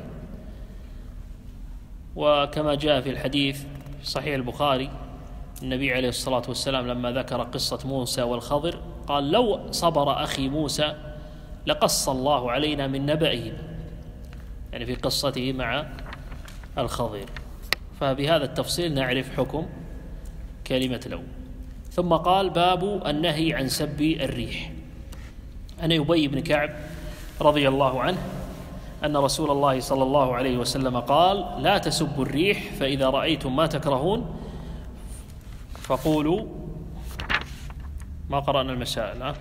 وكما جاء في الحديث في صحيح البخاري، النبي عليه الصلاة والسلام لما ذكر قصة موسى والخضر قال: لو صبر أخي موسى لقص الله علينا من نبأه، يعني في قصته مع الخضر. فبهذا التفصيل نعرف حكم كلمة لو. ثم قال: باب النهي عن سب الريح. عن أبي بن كعب رضي الله عنه أن رسول الله صلى الله عليه وسلم قال: لا تسبوا الريح، فإذا رأيتم ما تكرهون فقولوا. ما قرأنا المسائل ها؟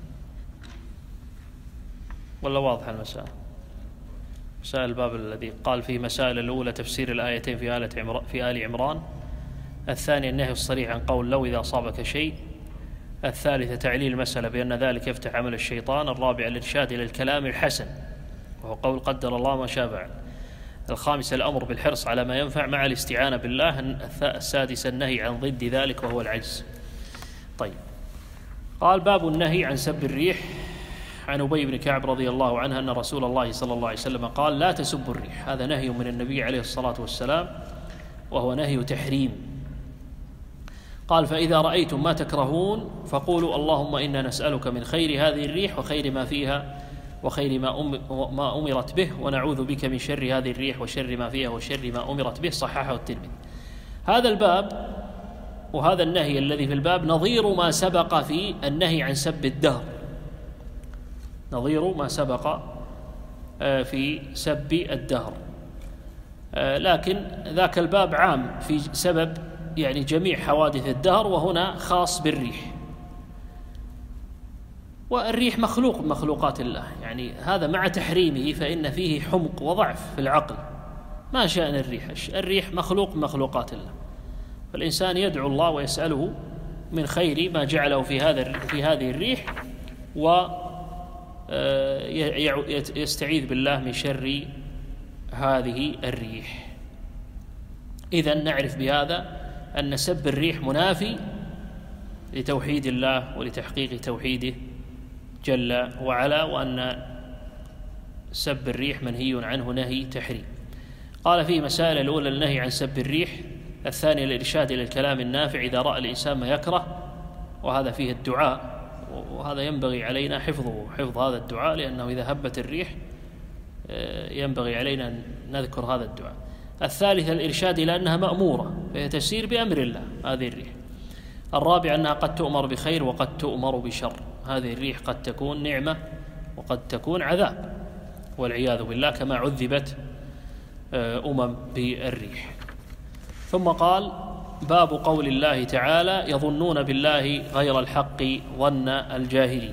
ولا واضح المسائل؟ مسائل الباب الذي قال فيه مسائل: الأولى تفسير الآيتين في آل عمران في آل عمران، الثانية النهي الصريح عن قول لو إذا أصابك شيء، الثالثة تعليل المسألة بأن ذلك يفتح عمل الشيطان، الرابعة الإرشاد إلى الكلام الحسن وهو قول قدر الله ما شاء فعل، الخامسة الأمر بالحرص على ما ينفع مع الاستعانة بالله، السادسة النهي عن ضد ذلك وهو العجز. طيب، قال: باب النهي عن سب الريح. عن أبي بن كعب رضي الله عنه أن رسول الله صلى الله عليه وسلم قال: لا تسبوا الريح. هذا نهي من النبي عليه الصلاة والسلام، وهو نهي تحريم. قال: فإذا رأيتم ما تكرهون فقولوا اللهم إنا نسألك من خير هذه الريح وخير ما فيها وخير ما, أم ما أمرت به، ونعوذ بك من شر هذه الريح وشر ما فيها وشر ما أمرت به. صححه الترمذي. هذا الباب وهذا النهي الذي في الباب نظير ما سبق في النهي عن سب الدهر، نظير ما سبق في سب الدهر، لكن ذاك الباب عام في سبب يعني جميع حوادث الدهر، وهنا خاص بالريح. والريح مخلوق من مخلوقات الله، يعني هذا مع تحريمه فإن فيه حمق وضعف في العقل. ما شأن الريح؟ الريح مخلوق من مخلوقات الله، فالإنسان يدعو الله ويسأله من خير ما جعله في هذا في هذه الريح، ويستعيذ بالله من شر هذه الريح. إذن نعرف بهذا أن سب الريح منافي لتوحيد الله ولتحقيق توحيده جل وعلا، وأن سب الريح منهي عنه نهي تحريم. قال فيه مسائل: الأولى النهي عن سب الريح، الثانية الإرشاد إلى الكلام النافع إذا رأى الإنسان ما يكره، وهذا فيه الدعاء، وهذا ينبغي علينا حفظه، حفظ هذا الدعاء، لأنه إذا هبت الريح ينبغي علينا أن نذكر هذا الدعاء. الثالثة الإرشاد إلى أنها مأمورة، فهي تسير بأمر الله هذه الريح. الرابع أنها قد تؤمر بخير وقد تؤمر بشر، هذه الريح قد تكون نعمة وقد تكون عذاب والعياذ بالله، كما عذبت أمم بالريح. ثم قال: باب قول الله تعالى: يظنون بالله غير الحق ظن الجاهلية.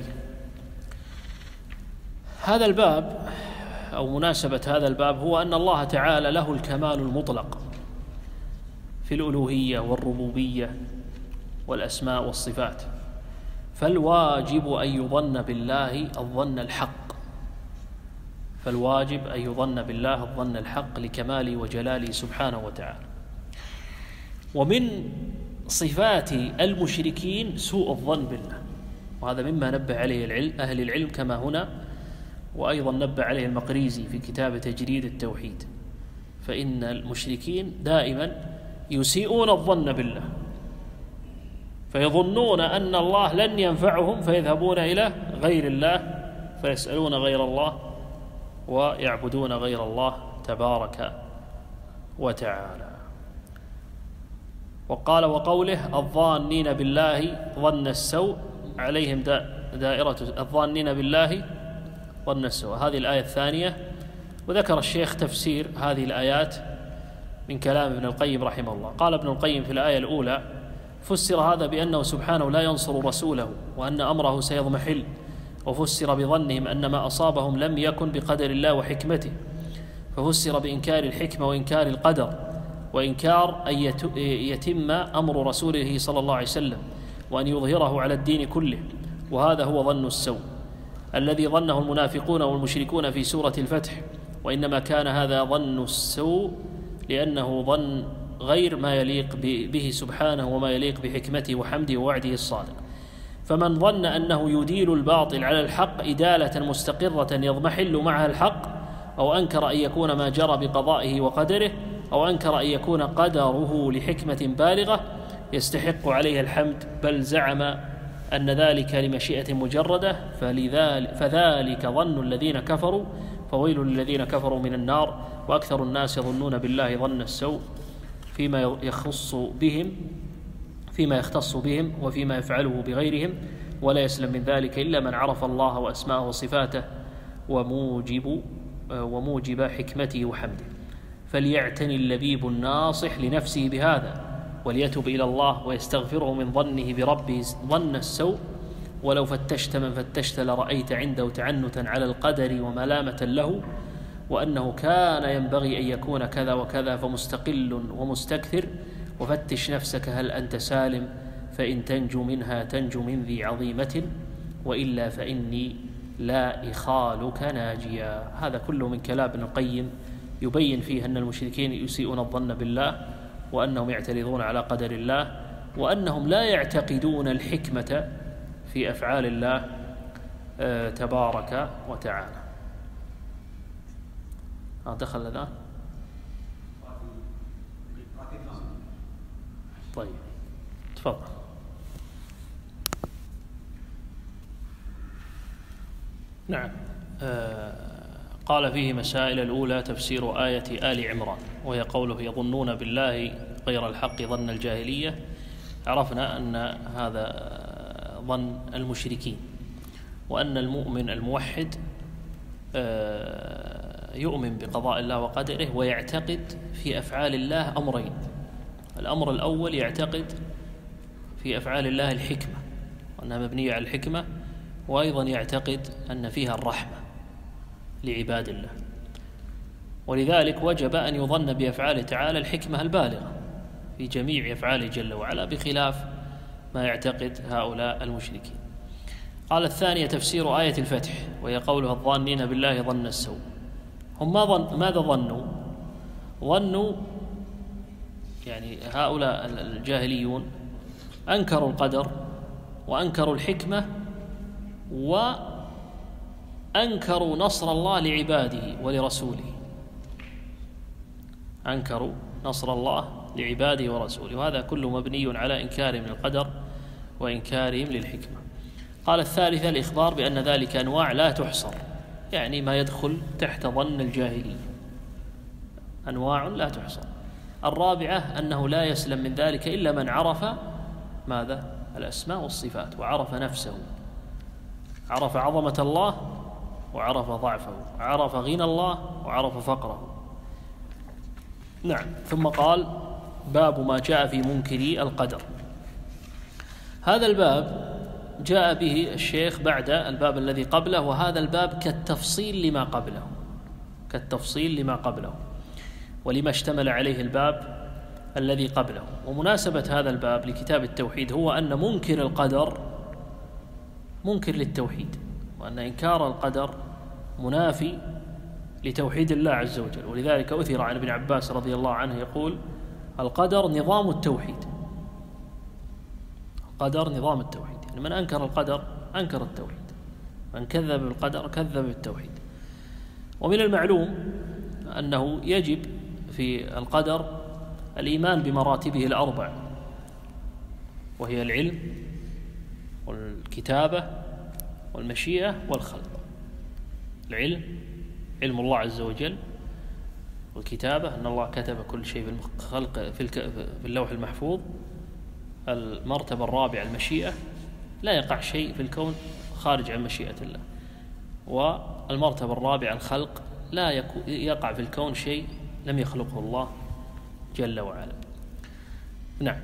هذا الباب أو مناسبة هذا الباب هو أن الله تعالى له الكمال المطلق في الألوهية والربوبية والأسماء والصفات، فالواجب أن يظن بالله الظن الحق، فالواجب أن يظن بالله الظن الحق لكماله وجلاله سبحانه وتعالى. ومن صفات المشركين سوء الظن بالله، وهذا مما نبه عليه العلم أهل العلم كما هنا، وأيضا نبه عليه المقريزي في كتاب تجريد التوحيد، فإن المشركين دائما يسيئون الظن بالله، فيظنون أن الله لن ينفعهم فيذهبون إلى غير الله فيسألون غير الله ويعبدون غير الله تبارك وتعالى. وقال وقوله الظانين بالله ظن السوء عليهم دائرة الظانين بالله ظن السوء، هذه الآية الثانية. وذكر الشيخ تفسير هذه الآيات من كلام ابن القيم رحمه الله. قال ابن القيم في الآية الأولى فسر هذا بأنه سبحانه لا ينصر رسوله وأن أمره سيضمحل، وفسر بظنهم أن ما أصابهم لم يكن بقدر الله وحكمته، ففسر بإنكار الحكمة وإنكار القدر، وإنكار أن يتم أمر رسوله صلى الله عليه وسلم وأن يظهره على الدين كله، وهذا هو ظن السوء الذي ظنه المنافقون والمشركون في سورة الفتح. وإنما كان هذا ظن السوء لأنه ظن غير ما يليق به سبحانه وما يليق بحكمته وحمده ووعده الصادق. فمن ظن أنه يديل الباطل على الحق إدالة مستقرة يضمحل معها الحق، أو أنكر أن يكون ما جرى بقضائه وقدره، أو أنكر أن يكون قدره لحكمة بالغة يستحق عليها الحمد، بل زعم أن ذلك لمشيئة مجردة، فلذلك فذلك ظن الذين كفروا، فويل للذين كفروا من النار. وأكثر الناس يظنون بالله ظن السوء فيما يخص بهم فيما يختص بهم وفيما يفعله بغيرهم، ولا يسلم من ذلك إلا من عرف الله وأسماءه وصفاته وموجب وموجب حكمته وحمده. فليعتني اللبيب الناصح لنفسه بهذا، وليتب إلى الله ويستغفره من ظنه بربه ظن السوء. ولو فتشت من فتشت لرأيت عنده تعنتا على القدر وملامة له، وأنه كان ينبغي أن يكون كذا وكذا، فمستقل ومستكثر. وفتش نفسك هل أنت سالم، فإن تنجو منها تنجو من ذي عظيمة، وإلا فإني لا إخالك ناجيا. هذا كله من كلام ابن القيم يبين فيه أن المشركين يسيئون الظن بالله، وأنهم يعترضون على قدر الله، وأنهم لا يعتقدون الحكمة في أفعال الله تبارك وتعالى. دخل الآن؟ طيب تفضل. نعم. آه قال فيه مسائل. الأولى تفسير آية آل عمران، وهي قوله يظنون بالله غير الحق ظن الجاهلية. عرفنا أن هذا ظن المشركين، وأن المؤمن الموحد آه يؤمن بقضاء الله وقدره، ويعتقد في أفعال الله أمرين. الأمر الأول يعتقد في أفعال الله الحكمة، وأنها مبنية على الحكمة، وأيضا يعتقد أن فيها الرحمة لعباد الله. ولذلك وجب أن يظن بأفعاله تعالى الحكمة البالغة في جميع أفعاله جل وعلا، بخلاف ما يعتقد هؤلاء المشركين. قال الثانية تفسير آية الفتح، وهي قولها الظانين بالله ظن السوء. هم ما ظن ماذا ظنوا؟ ظنوا يعني هؤلاء الجاهليون أنكروا القدر وأنكروا الحكمة وأنكروا نصر الله لعباده ولرسوله. أنكروا نصر الله لعباده ورسوله، وهذا كله مبني على إنكارهم للقدر وإنكارهم للحكمة. قال الثالثة الإخبار بأن ذلك أنواع لا تحصر، يعني ما يدخل تحت ظن الجاهلية، أنواع لا تحصر. الرابعة أنه لا يسلم من ذلك إلا من عرف ماذا؟ الأسماء والصفات، وعرف نفسه، عرف عظمة الله وعرف ضعفه، عرف غنى الله وعرف فقره. نعم. ثم قال باب ما جاء في منكري القدر. هذا الباب جاء به الشيخ بعد الباب الذي قبله، وهذا الباب كالتفصيل لما قبله كالتفصيل لما قبله ولما اشتمل عليه الباب الذي قبله. ومناسبة هذا الباب لكتاب التوحيد هو أن منكر القدر منكر للتوحيد، وأن إنكار القدر منافي لتوحيد الله عز وجل. ولذلك أثر عن ابن عباس رضي الله عنه يقول: القدر نظام التوحيد. القدر نظام التوحيد، يعني من أنكر القدر أنكر التوحيد، من كذب بالقدر كذب بالتوحيد. ومن المعلوم أنه يجب في القدر الإيمان بمراتبه الأربع، وهي العلم والكتابة والمشيئة والخلق. العلم علم الله عز وجل، والكتابة أن الله كتب كل شيء في الخلق في اللوح المحفوظ. المرتبة الرابعة المشيئة، لا يقع شيء في الكون خارج عن مشيئة الله. والمرتبة الرابعة الخلق، لا يقع في الكون شيء لم يخلقه الله جل وعلا. نعم.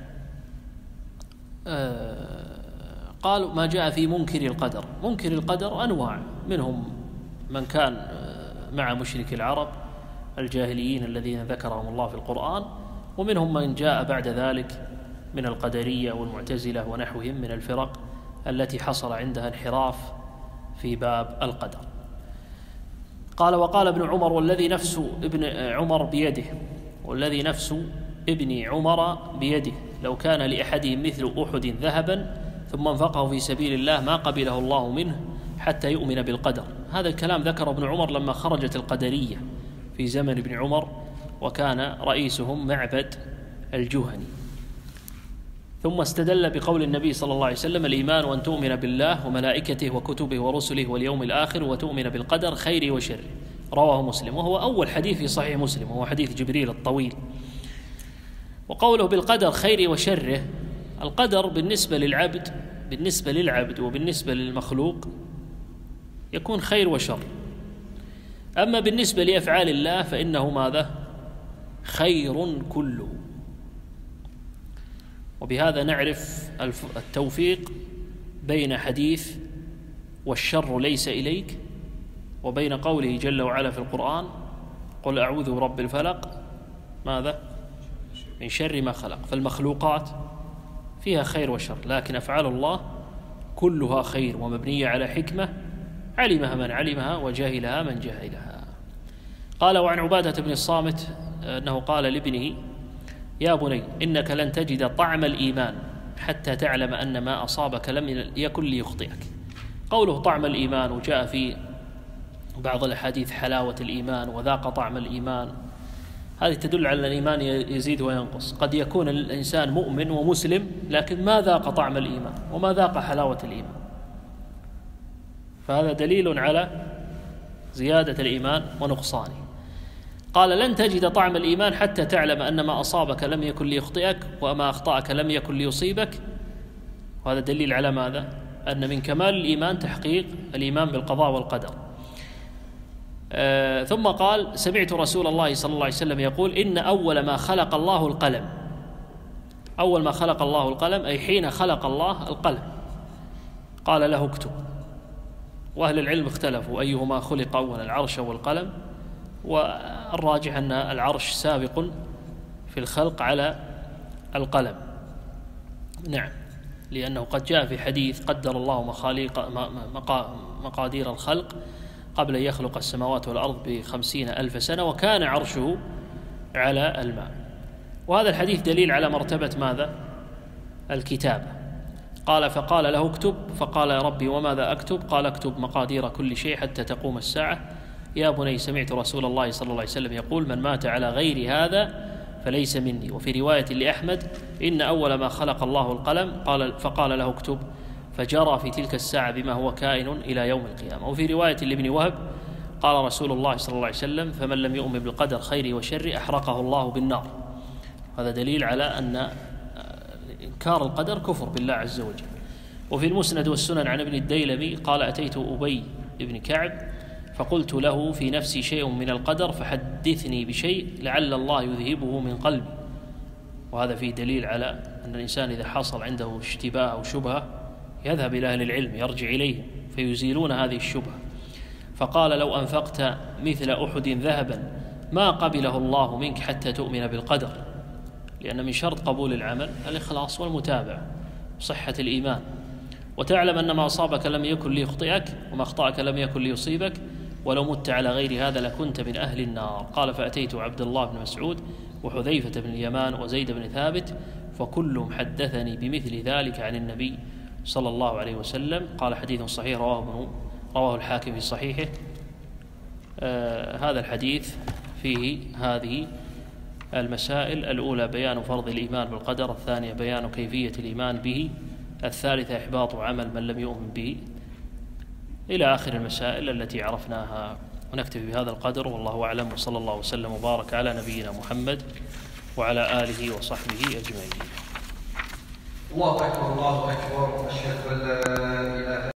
آه قالوا ما جاء في منكر القدر. منكر القدر أنواع، منهم من كان مع مشرك العرب الجاهليين الذين ذكرهم الله في القرآن، ومنهم من جاء بعد ذلك من القدرية والمعتزلة ونحوهم من الفرق التي حصل عندها انحراف في باب القدر. قال: وقال ابن عمر والذي نفس ابن عمر بيده والذي نفس ابن عمر بيده لو كان لأحدهم مثل أحد ذهبا ثم انفقه في سبيل الله ما قبله الله منه حتى يؤمن بالقدر. هذا الكلام ذكر ابن عمر لما خرجت القدرية في زمن ابن عمر، وكان رئيسهم معبد الجهني. ثم استدل بقول النبي صلى الله عليه وسلم: الإيمان أن تؤمن بالله وملائكته وكتبه ورسله واليوم الآخر وتؤمن بالقدر خيره وشره. رواه مسلم، وهو أول حديث في صحيح مسلم، وهو حديث جبريل الطويل. وقوله بالقدر خيره وشره، القدر بالنسبة للعبد بالنسبة للعبد وبالنسبة للمخلوق يكون خير وشر. أما بالنسبة لأفعال الله فإنه ماذا؟ خير كله. وبهذا نعرف التوفيق بين حديث والشر ليس إليك، وبين قوله جل وعلا في القرآن: قل أعوذ برب الفلق ماذا؟ من شر ما خلق. فالمخلوقات فيها خير وشر، لكن أفعال الله كلها خير ومبنية على حكمة علمها من علمها وجاهلها من جهلها. قال: وعن عبادة بن الصامت أنه قال لابنه: يا بني إنك لن تجد طعم الإيمان حتى تعلم أن ما أصابك لم يكن ليخطئك. قوله طعم الإيمان، وجاء في بعض الأحاديث حلاوة الإيمان وذاق طعم الإيمان، هذه تدل على أن الإيمان يزيد وينقص. قد يكون الإنسان مؤمن ومسلم لكن ما ذاق طعم الإيمان وما ذاق حلاوة الإيمان، فهذا دليل على زيادة الإيمان ونقصانه. قال: لن تجد طعم الإيمان حتى تعلم أن ما أصابك لم يكن ليخطئك وما أخطأك لم يكن ليصيبك. وهذا دليل على ماذا؟ أن من كمال الإيمان تحقيق الإيمان بالقضاء والقدر. آه ثم قال: سمعت رسول الله صلى الله عليه وسلم يقول: إن أول ما خلق الله القلم. أول ما خلق الله القلم أي حين خلق الله القلم قال له اكتب. وأهل العلم اختلفوا أيهما خلق أولا، العرش والقلم، والراجح أن العرش سابق في الخلق على القلم. نعم، لأنه قد جاء في حديث: قدر الله مخاليق مقادير الخلق قبل أن يخلق السماوات والأرض بخمسين ألف سنة وكان عرشه على الماء. وهذا الحديث دليل على مرتبة ماذا؟ الكتابة. قال: فقال له اكتب. فقال: يا ربي وماذا أكتب؟ قال: اكتب مقادير كل شيء حتى تقوم الساعة. يا بني سمعت رسول الله صلى الله عليه وسلم يقول: من مات على غير هذا فليس مني. وفي رواية لأحمد: إن أول ما خلق الله القلم قال فقال له اكتب، فجرى في تلك الساعة بما هو كائن إلى يوم القيامة. وفي رواية لابن وهب قال رسول الله صلى الله عليه وسلم: فمن لم يؤمن بالقدر خيره وشره أحرقه الله بالنار. هذا دليل على أن إنكار القدر كفر بالله عز وجل. وفي المسند والسنن عن ابن الديلمي قال: أتيت أبي بن كعب فقلت له في نفسي شيء من القدر فحدثني بشيء لعل الله يذهبه من قلبي. وهذا فيه دليل على أن الإنسان إذا حصل عنده اشتباه أو شبهة يذهب إلى أهل العلم يرجع إليهم فيزيلون هذه الشبهة. فقال: لو أنفقت مثل أحد ذهبا ما قبله الله منك حتى تؤمن بالقدر، لأن من شرط قبول العمل الإخلاص والمتابعة وصحة الإيمان. وتعلم أن ما أصابك لم يكن ليخطئك وما أخطأك لم يكن ليصيبك. ولو مت على غير هذا لكنت من أهل النار. قال فأتيت عبد الله بن مسعود وحذيفة بن اليمان وزيد بن ثابت فكلهم حدثني بمثل ذلك عن النبي صلى الله عليه وسلم. قال حديث صحيح رواه ابن رواه الحاكم في صحيحه. آه هذا الحديث فيه هذه المسائل: الأولى بيان فرض الإيمان بالقدر، الثانية بيان كيفية الإيمان به، الثالثة إحباط عمل من لم يؤمن به، إلى آخر المسائل التي عرفناها. ونكتفي بهذا القدر، والله أعلم، وصلى الله وسلم وبارك على نبينا محمد وعلى آله وصحبه أجمعين. الله أكبر الله أكبر. أشهد أن لا إله